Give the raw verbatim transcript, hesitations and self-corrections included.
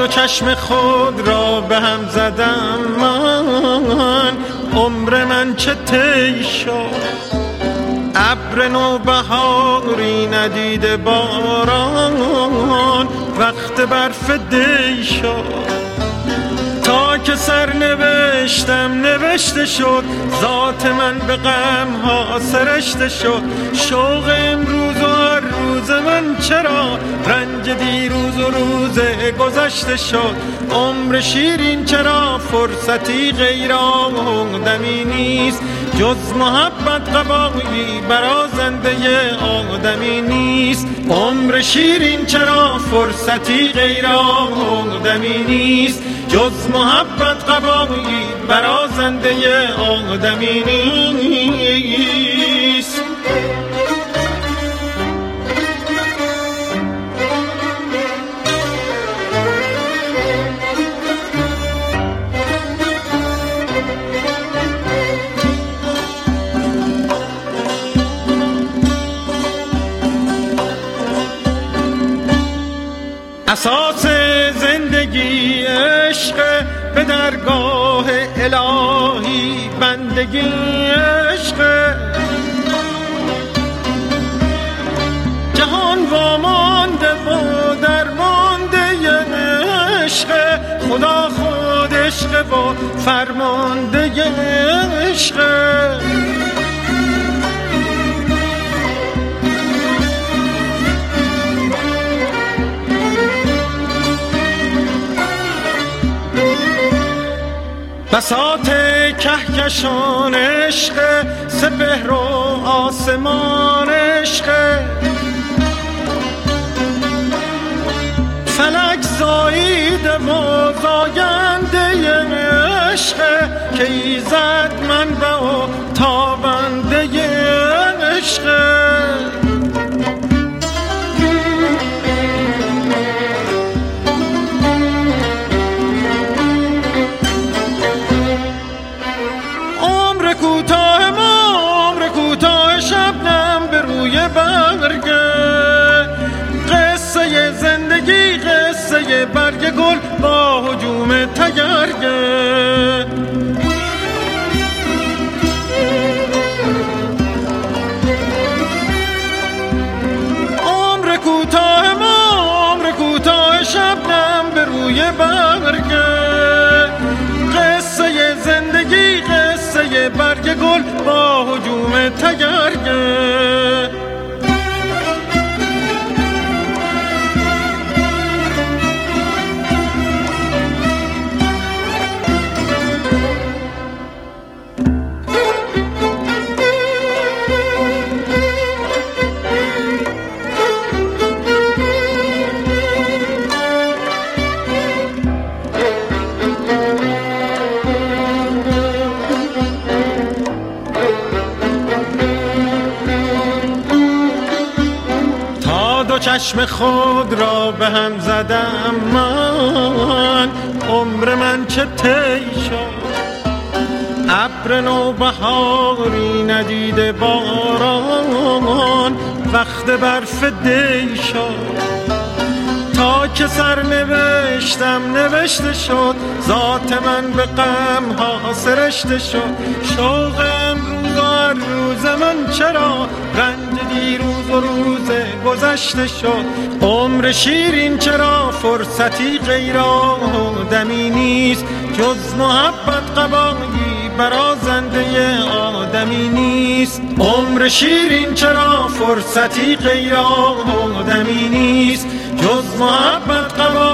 دو چشم خود را به هم زدم من، عمر من چه طی شد. ابر نوبهاری ندیده باران، وقت برف دی شد. تا که سر نوشتم نوشته شد، ذات من به غم ها سرشته شد. شوق امروز و هر روز من چرا، رنج دیروز و روز گذشته شد. عمر شیرین چرا فرصتی غیر آدمی نیست، جز محبت قبایی برازنده آدمی نیست. عمر شیرین چرا فرصتی غیر آدمی نیست، جز محبت قبایی برازنده آدمی نیست. اساس زندگی عشق، به درگاه الهی بندگی عشق. جهان وامانده و درمانده عشق، خدا خود عشق و فرمانده عشق. بساط کهکشان عشق، سپهر و آسمان عشق. فلک زاییده و زاینده عشق، که ایزد منبع و تابنده عشق. کوتاه ما عمر کوتاه، شبنم به روی برگه. قصه زندگی قصه برگ گل با هجوم تگرگه. عمر کوتاه ما عمر کوتاه، شبنم به روی برگه. قصه زندگی قصه برگ گل با هجوم تگرگه. دو چشم خود را به هم زدم من، عمر من چه طی شد. ابر نوبهاری ندیده باران، وقت برف دی شد. تا که سر نوشتم نوشته شد، ذات من به غم ها سرشته شد. شوق امروز و هر روز من چرا، رنج دیروز و روز گذشته شد. عمر شیرین چرا فرصتی غیر آدمی نیست، جز محبت قبایی برازنده آدمی نیست. عمر شیرین چرا فرصتی غیر آدمی نیست، جز محبت قبایی